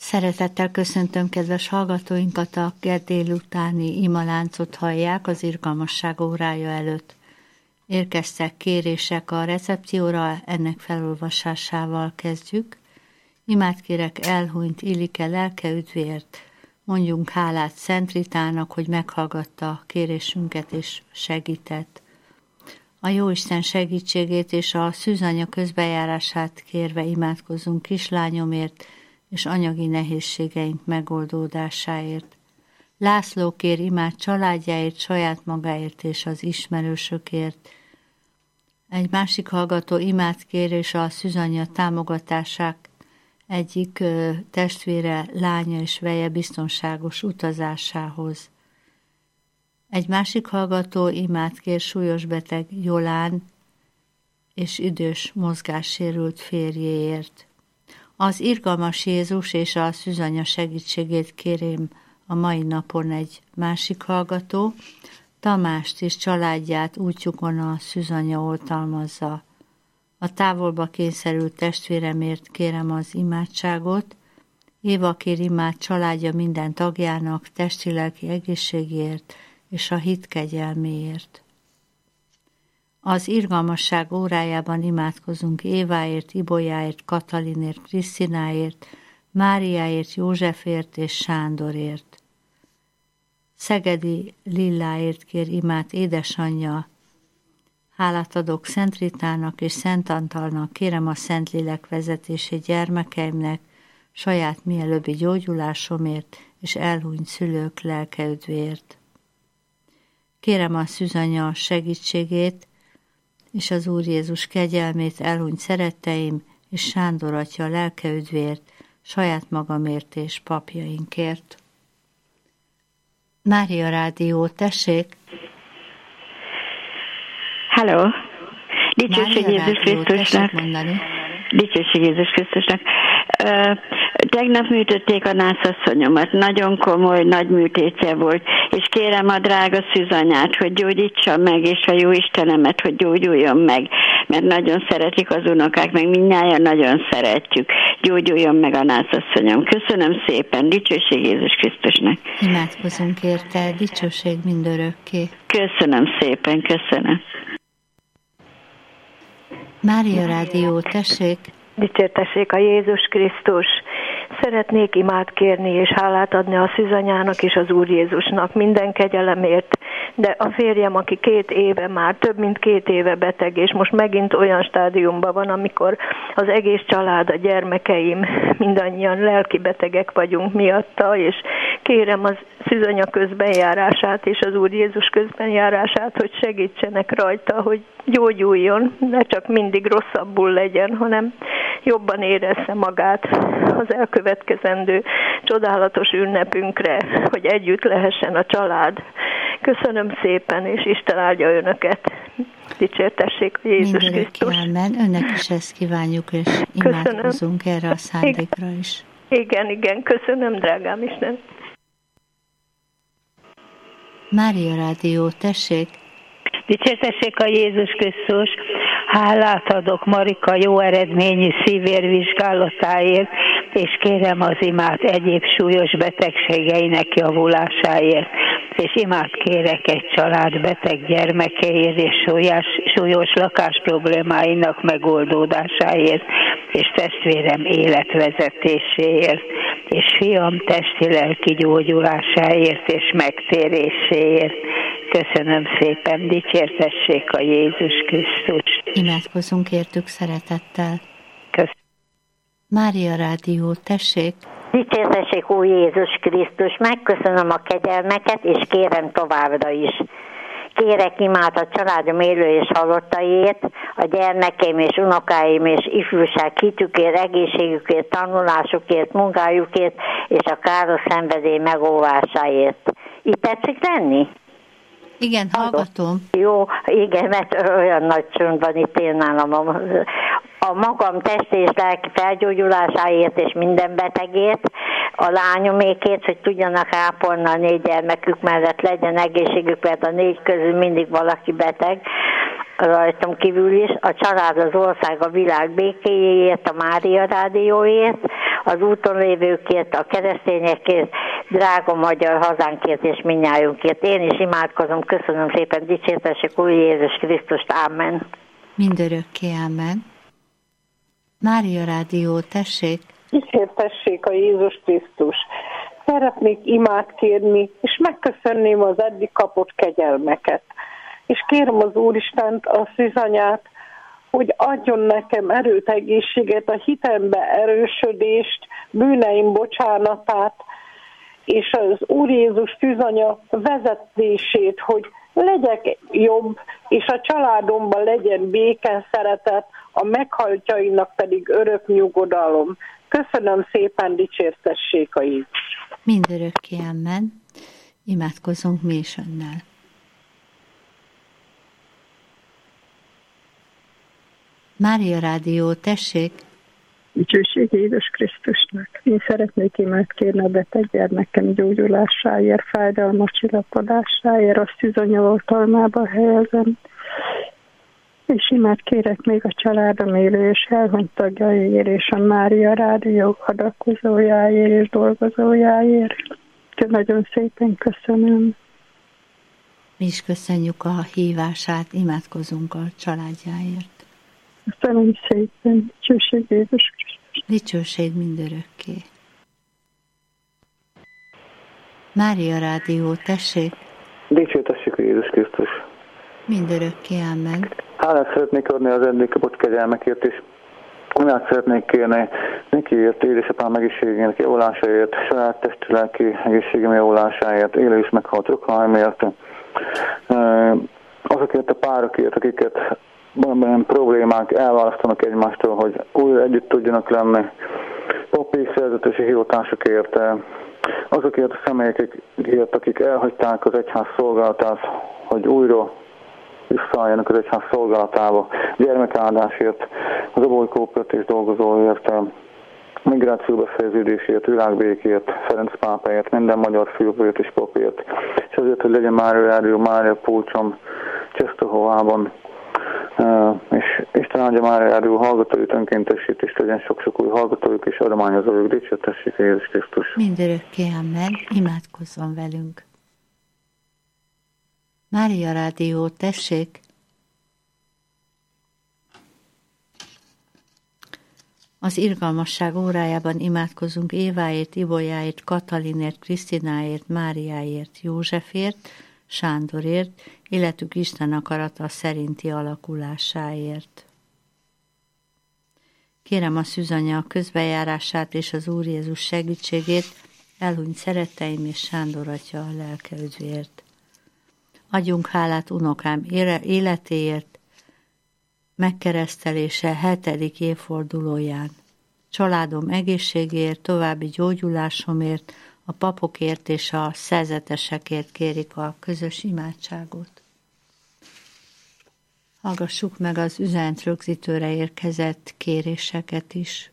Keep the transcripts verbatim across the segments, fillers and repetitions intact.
Szeretettel köszöntöm kedves hallgatóinkat, a kedd délutáni imaláncot hallják az irgalmasság órája előtt. Érkeztek kérések a recepcióra, ennek felolvasásával kezdjük. Imát kérek elhunyt Illike lelke üdvért, mondjunk hálát Szent Ritának, hogy meghallgatta kérésünket és segített. A Jóisten segítségét és a szűzanya közbejárását kérve imádkozunk kislányomért és anyagi nehézségeink megoldódásáért. László kér imát családjáért, saját magáért és az ismerősökért. Egy másik hallgató imát kér és a szűzanya támogatását egyik ö, testvére, lánya és veje biztonságos utazásához. Egy másik hallgató imát kér súlyos beteg Jolán és idős mozgássérült férjéért. Az irgalmas Jézus és a szűzanya segítségét kérém a mai napon egy másik hallgató, Tamást és családját útjukon a szűzanya oltalmazza. A távolba kényszerült testvéremért kérem az imádságot, Éva kér imát családja minden tagjának testi-lelki egészségért és a hit kegyelméért. Az irgalmasság órájában imádkozunk Éváért, Ibolyáért, Katalinért, Krisztináért, Máriáért, Józsefért és Sándorért. Szegedi Lilláért kér imát édesanyja. Hálát adok Szent Ritának és Szent Antalnak, kérem a Szentlélek vezetését gyermekeimnek, saját mielőbbi gyógyulásomért és elhunyt szülők lelkeüdvért. Kérem a szűzanya segítségét és az Úr Jézus kegyelmét elhunyt szeretteim és Sándor atya lelkeüdvért, saját magamért és papjainkért. Mária Rádió, tessék! Hello! Dicsőség Jézus Krisztusnak! Dicsőség Jézus Krisztusnak! Uh, tegnap műtötték a nászasszonyomat, nagyon komoly, nagy műtétje volt, és kérem a drága szűzanyát, hogy gyógyítsa meg, és a jó Istenemet, hogy gyógyuljon meg, mert nagyon szeretik az unokák, meg mindnyájan nagyon szeretjük. Gyógyuljon meg a nászasszonyom. Köszönöm szépen, dicsőség Jézus Krisztusnak. Imádkozunk érte, dicsőség mindörökké. Köszönöm szépen, köszönöm. Mária Rádió, tessék! Dicsértessék a Jézus Krisztus! Szeretnék imát kérni és hálát adni a szűzanyának és az Úr Jézusnak minden kegyelemért, de a férjem, aki két éve már, több mint két éve beteg, és most megint olyan stádiumban van, amikor az egész család, a gyermekeim, mindannyian lelki betegek vagyunk miatta, és kérem az szűzanya közbenjárását és az Úr Jézus közbenjárását, hogy segítsenek rajta, hogy gyógyuljon, ne csak mindig rosszabbul legyen, hanem jobban érezze magát az elkövetkezendő csodálatos ünnepünkre, hogy együtt lehessen a család. Köszönöm szépen, és Isten áldja önöket. Dicsértessék a Jézus Krisztus. Mindörökké, önnek is ezt kívánjuk, és imádkozunk erre a szándékra is. Igen, igen, köszönöm, drágám Isten. Mária Rádió, tessék! Dicsértessék a Jézus Krisztus, hálát adok Marika jó eredményű szívérvizsgálatáért, és kérem az imát egyéb súlyos betegségeinek javulásáért, és imát kérek egy család beteg gyermekeért és súlyos, súlyos lakás problémáinak megoldódásáért, és testvérem életvezetéséért, és fiam testi-lelki gyógyulásáért és megtéréséért. Köszönöm szépen, dicsértessék a Jézus Krisztus. Imádkozunk értük szeretettel. Köszönöm. Mária Rádió, tessék! Dicsértessék, Úr Jézus Krisztus, megköszönöm a kegyelmeket, és kérem továbbra is. Kérek imát a családom élő és halottaiért, a gyermekeim és unokáim és ifjúság hitükért, egészségükért, tanulásukért, munkájukért és a káros szenvedély megóvásáért. Itt tetszik lenni? Igen, hallgatom. Jó, igen, mert olyan nagy csönd van itt én nálam. A, a magam testi és lelki felgyógyulásáért és minden betegért, a lányomékért, hogy tudjanak ápolni a négy gyermekük mellett, legyen egészségük, mert a négy közül mindig valaki beteg, rajtam kívül is, a család, az ország, a világ békéjéért, a Mária Rádióért, az úton lévőkért, a keresztényekért, drága magyar hazánkért és mindnyájunkért. Én is imádkozom, köszönöm szépen, dicsértessék Úr Jézus Krisztust, ámen. Mindörökké, ámen. Mária Rádió, tessék! Dicsértessék a Jézus Krisztus! Szeretnék imát kérni, és megköszönném az eddig kapott kegyelmeket. És kérem az Úristent, a szűzanyát, hogy adjon nekem erőt, egészséget, a hitembe erősödést, bűneim bocsánatát, és az Úr Jézus szűzanya vezetését, hogy legyek jobb, és a családomban legyen béke, szeretet, a meghaltjainak pedig örök nyugodalom. Köszönöm szépen, dicsértessék a Jézus! Mindörökké, ámen. Imádkozunk mi is önnel. Mária Rádió, tessék! Dicsőség Jézus Krisztusnak! Én szeretnék imát kérni a beteg gyermekem gyógyulásáért, fájdalmas csillapodásáért, a szűzanya oltalmába helyezem. És imát kérek még a családom élő és elhunyt tagjaiért, és a Mária Rádió adakozójáért és dolgozójáért. Nagyon szépen köszönöm. Mi is köszönjük a hívását, imádkozunk a családjáért. Köszönöm szépen. Dicsőség Jézus Krisztus. Dicsőség mindörökké. Mária Rádió, tessék! Dicsértessék a Jézus Krisztus. Mindörökké, ámen. Hálát szeretnék adni az eddig kapott kegyelmekért, és hálát szeretnék kérni nekiért, édesapám egészségének javulásáért, saját testi lelki egészségem javulásáért, élő és meghalt rokonaimért, azokért a párokért, akiket valamilyen problémák elválasztanak egymástól, hogy újra együtt tudjanak lenni, papi szerzetesi hivatásokért, azokért a személyekért, akik elhagyták az egyház szolgálatát, hogy újra visszaálljanak az egyház szolgálatába, gyermekáldásért, az Abaúj Kooperatív dolgozóért, migráció befejeződésért, világbékért, Ferenc pápáért, minden magyar fülvőért és papért, és azért, hogy legyen Mária Rádió, Mária Pulcsom, Csesztohovában, Uh, és Isten áldja Mária Rádió hallgatóit, önkéntesít, és legyen sok-sok új hallgatójuk és adományozójuk. Dicsértessék Jézus Krisztus. Mindörökké, ámen. Imádkozzon velünk. Mária Rádió, tessék! Az irgalmasság órájában imádkozunk Éváért, Ibolyáért, Katalinért, Krisztináért, Máriáért, Józsefért, Sándorért, életük Isten akarata szerinti alakulásáért. Kérem a szűzanya közbejárását és az Úr Jézus segítségét, elhunyt szeretteim és Sándor atya a lelke üdvért. Adjunk hálát unokám életéért, megkeresztelése hetedik évfordulóján. Családom egészségéért, további gyógyulásomért, a papokért és a szerzetesekért kérik a közös imádságot. Hallgassuk meg az üzenet rögzítőre érkezett kéréseket is.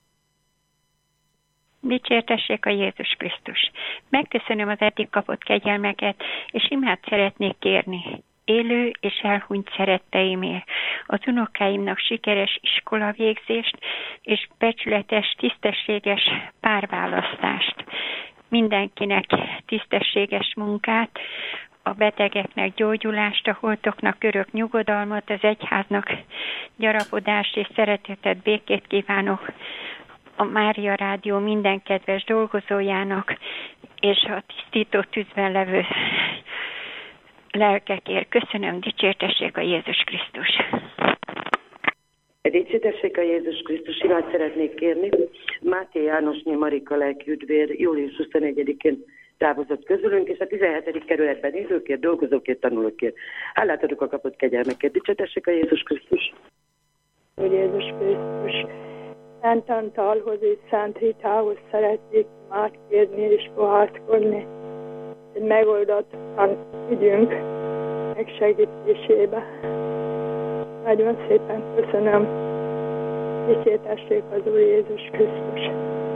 Dicsértessék a Jézus Krisztus! Megköszönöm az eddig kapott kegyelmeket, és imát szeretnék kérni élő és elhunyt szeretteimért, az unokáimnak sikeres iskolavégzést és becsületes, tisztességes párválasztást. Mindenkinek tisztességes munkát, a betegeknek gyógyulást, a holtoknak örök nyugodalmat, az egyháznak gyarapodást és szeretetet, békét kívánok a Mária Rádió minden kedves dolgozójának, és a tisztító tűzben levő lelkekért. Köszönöm, dicsértessék a Jézus Krisztus! Dicsértessék a Jézus Krisztus, imát szeretnék kérni. Máté Jánosné Marika lelkiüdvér július huszonegyedikén távozott közülünk, és a tizenhetedik kerületben élőkért, dolgozókért, tanulókért. Hálát adok a kapott kegyelmekért. Dicsértessék a Jézus Krisztus! Hogy Jézus Krisztus, Szent Antalhoz és Szent Ritához szeretnék imát kérni és bohátkodni, egy megoldatlan ügyünk megsegítésébe. Nagyon szépen köszönöm. Dicsértessék az Úr Jézus Krisztus.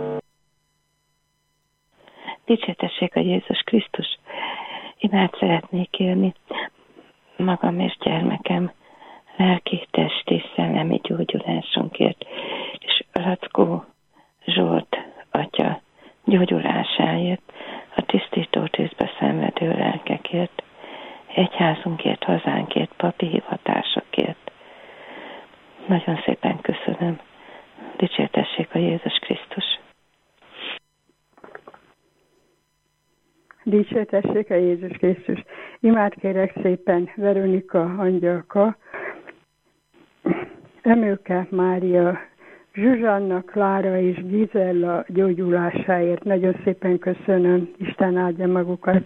Dicsértessék a Jézus Krisztus. Imát szeretnék kérni magam és gyermekem lelki, testi, szellemi gyógyulásunkért, és Lackó Zsolt gyógyulásáért, a tisztító tűzbe szenvedő lelkekért, egyházunkért, hazánkért, papi hivatásokért. Nagyon szépen köszönöm. Dicsértessék a Jézus Krisztus. Dicsértessék a Jézus Krisztus. Imád kérek szépen Veronika Angyalka, Emőke Mária, Zsuzsanna, Klára és Gizella gyógyulásáért. Nagyon szépen köszönöm. Isten áldja magukat.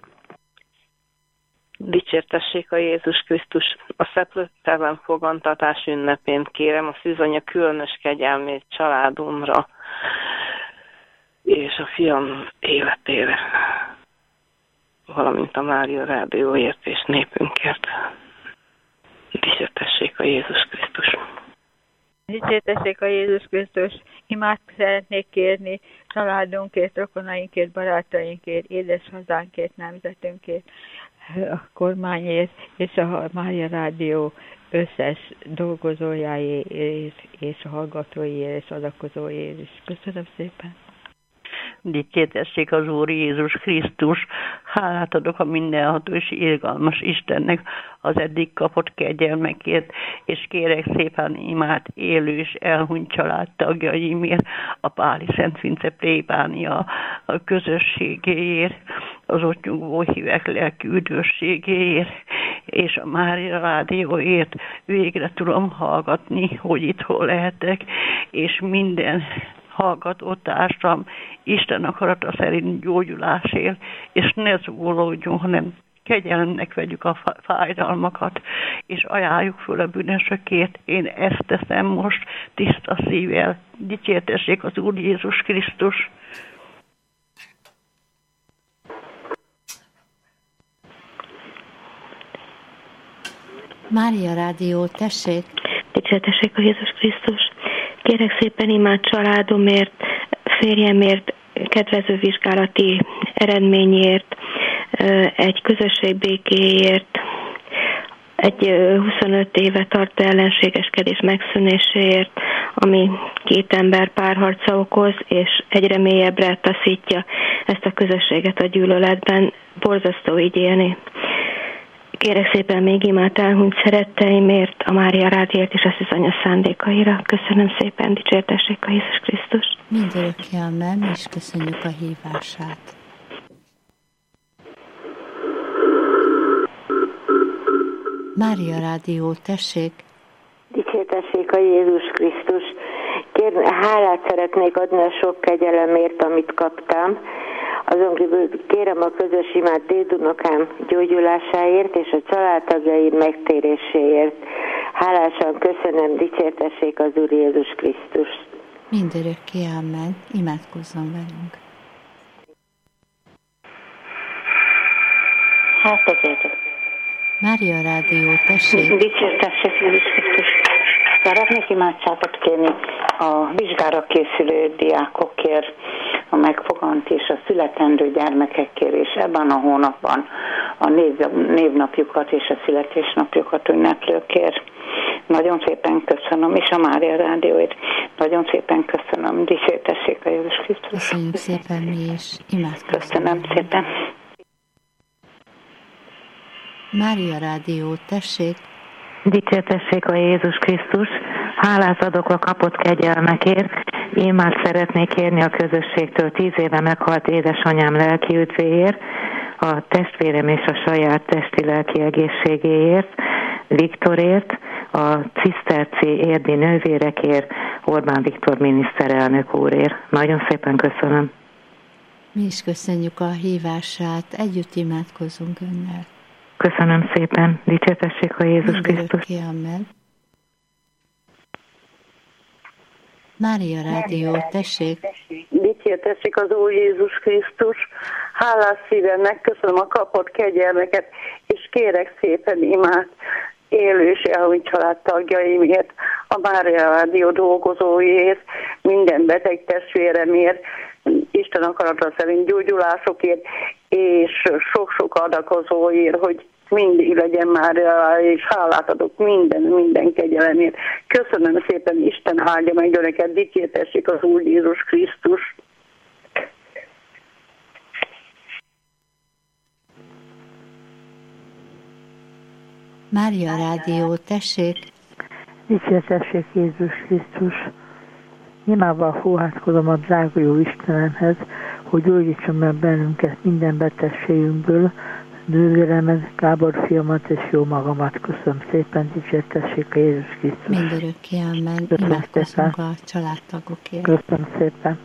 Dicsértessék a Jézus Krisztus. A szeplőtelen fogantatás ünnepén kérem a szűzanya különös kegyelmét családomra és a fiam életére, valamint a Mária Rádióért és népünkért. Dicsértessék a Jézus Krisztus. Dicsértessék a Jézus Krisztus. Imát szeretnék kérni családunkért, rokonainkért, barátainkért, édeshazánkért, nemzetünkért, a kormányért és a Mária Rádió összes dolgozójáért és a hallgatóiért és adakozóiért is. Köszönöm szépen. Dicsértessék az Úr Jézus Krisztus. Hálát adok a mindenható és irgalmas Istennek az eddig kapott kegyelmekért, és kérek szépen imát élő és elhunyt családtagjaimért, a Páli Szent Vince plébánia a közösségéért, az ott nyugvó hívek lelki üdvösségéért, és a Mária Rádióért végre tudom hallgatni, hogy itthon lehetek, és minden hallgatótársam Isten akarata szerint gyógyulásért, és ne zúgolódjunk, hanem kegyelemnek vegyük a fájdalmakat, és ajánljuk föl a bűnösökért. Én ezt teszem most tiszta szívvel. Dicsértessék az Úr Jézus Krisztus. Mária Rádió, tessék! Dicsértessék a Jézus Krisztus. Kérek szépen imád családomért, férjemért, kedvező vizsgálati eredményért, egy közösség békéért, egy huszonöt éve tartó ellenségeskedés megszűnéséért, ami két ember párharca okoz, és egyre mélyebbre taszítja ezt a közösséget a gyűlöletben. Borzasztó így élni. Kérek szépen még imát elhunyt szeretteimért, a Mária Rádióért és a szűzanya szándékaira. Köszönöm szépen, dicsértessék a Jézus Krisztus. Mindörökké amen, és köszönjük a hívását. Mária Rádió, tessék! Dicsértessék a Jézus Krisztus. Kér, hálát szeretnék adni a sok kegyelemért, amit kaptam. Azon kívül kérem a közös imát dédunokám gyógyulásáért és a családtagjaim megtéréséért. Hálásan köszönöm, dicsértessék az Úr Jézus Krisztus. Mindörökké amen, imádkozzon velünk. Hát ezért. Mária Rádió, tessék. Dicsértessék Jézus Krisztus. Szeretnék imádságot kérni a vizsgára készülő diákokért, a megfogant és a születendő gyermekekért, és ebben a hónapban a név, névnapjukat és a születésnapjukat ünneplőkért. Nagyon szépen köszönöm, és a Mária Rádióért nagyon szépen köszönöm. Dicsértessék a Jézus Krisztus. Köszönjük szépen mi is. Imádkozzunk. Köszönöm szépen. Mária Rádió, tessék. Dicsértessék a Jézus Krisztus. Hálát adok a kapott kegyelmekért. Én már szeretnék kérni a közösségtől tíz éve meghalt édesanyám lelki üdvéért, a testvérem és a saját testi-lelki egészségéért, Viktorért, a ciszterci érdi nővérekért, Orbán Viktor miniszterelnök úrért. Nagyon szépen köszönöm. Mi is köszönjük a hívását, együtt imádkozunk önnel. Köszönöm szépen, dicsértessék a Jézus Krisztus. Mária Rádió, tessék. Dicsértessék az Úr Jézus Krisztus. Hálás szívem, megköszönöm a kapott kegyelmeket, és kérek szépen imát élő és elhunyt családtagjaimért, a Mária Rádió dolgozóiért, minden beteg testvéremért, Isten akarata szerint gyógyulásokért, és sok-sok adakozóért, hogy mindig legyen már, és hálát adok minden, minden kegyelemért. Köszönöm szépen, Isten áldja meg önöket, dicsértessék az Úr Jézus Krisztus. Mária Rádió, tessék! Dicsértessék Jézus Krisztus! Imával fohászkodom a drága jó Istenemhez, hogy gyógyítson meg bennünket minden betegségünkből, nővéremet, Gábor fiamat és jó magamat. Köszönöm szépen, dicsértessék a Jézus Krisztus! Mindörökké amen. Imádkozzunk a családtagokért. Köszönöm szépen!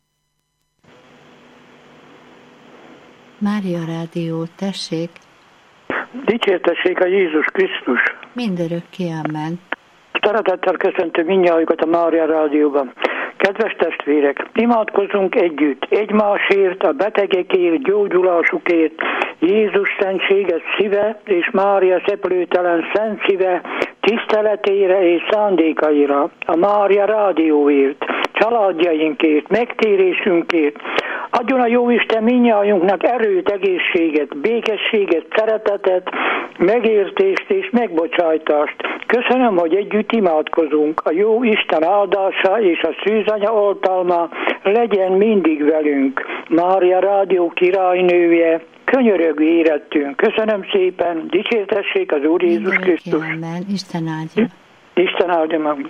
Mária Rádió, tessék! Dicsértessék a Jézus Krisztus! Mindörökké amen. Szeretettel köszöntöm mindnyájukat a Mária Rádióban. Kedves testvérek, imádkozzunk együtt, egymásért, a betegekért, gyógyulásukért, Jézus szentséges szíve és Mária szeplőtelen szent szíve tiszteletére és szándékaira, a Mária Rádióért, családjainkért, megtérésünkért. Adjon a Jóisten mindnyájunknak erőt, egészséget, békességet, szeretetet, megértést és megbocsájtást. Köszönöm, hogy együtt imádkozunk. A jó Isten áldása és a szűzanya oltalma legyen mindig velünk. Mária Rádió királynője, könyörögő érettünk. Köszönöm szépen, dicsértessék az Úr Jézus Krisztus. Amen. Isten áldja. Isten áldja meg.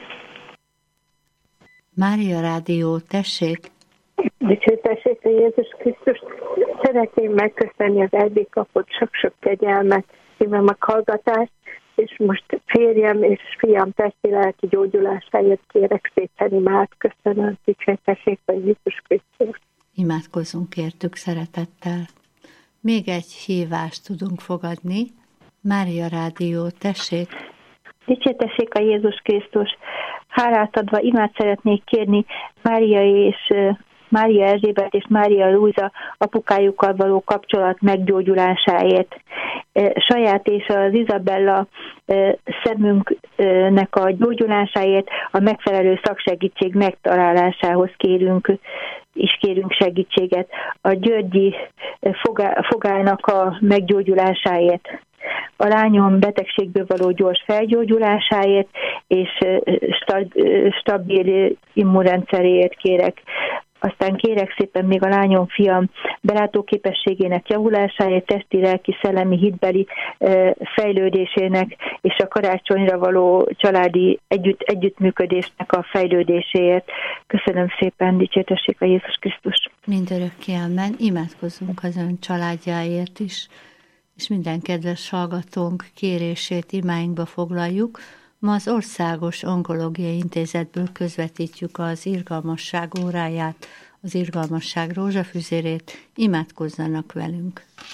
Mária Rádió, tessék! Dicsértessék a Jézus Krisztus! Szeretném megköszönni az eddig kapott sok-sok kegyelmet, szívem a hallgatást, és most férjem és fiam testi-lelki gyógyulásáért kérek szépen imád. Köszönöm, dicsértessék a Jézus Krisztus! Imádkozzunk értük szeretettel. Még egy hívást tudunk fogadni. Mária Rádió, tessék! Dicsértessék a Jézus Krisztus! Hálát adva imád szeretnék kérni Mária és Mária Erzsébet és Mária Lúza apukájukkal való kapcsolat meggyógyulásáért. Saját és az Izabella szemünknek a gyógyulásáért, a megfelelő szaksegítség megtalálásához kérünk, is kérünk segítséget. A györgyi fogának a meggyógyulásáért, a lányom betegségből való gyors felgyógyulásáért és stabil immunrendszeréért kérek. Aztán kérek szépen még a lányom, fiam belátóképességének javulásáért, testi, lelki, szellemi, hitbeli fejlődésének és a karácsonyra való családi együtt, együttműködésnek a fejlődéséért. Köszönöm szépen, dicsértessék a Jézus Krisztus! Mindörökké amen. Imádkozzunk az ön családjáért is, és minden kedves hallgatónk kérését imáinkba foglaljuk. Ma az Országos Onkológiai Intézetből közvetítjük az Irgalmasság óráját, az Irgalmasság rózsafüzérét. Imádkozzanak velünk!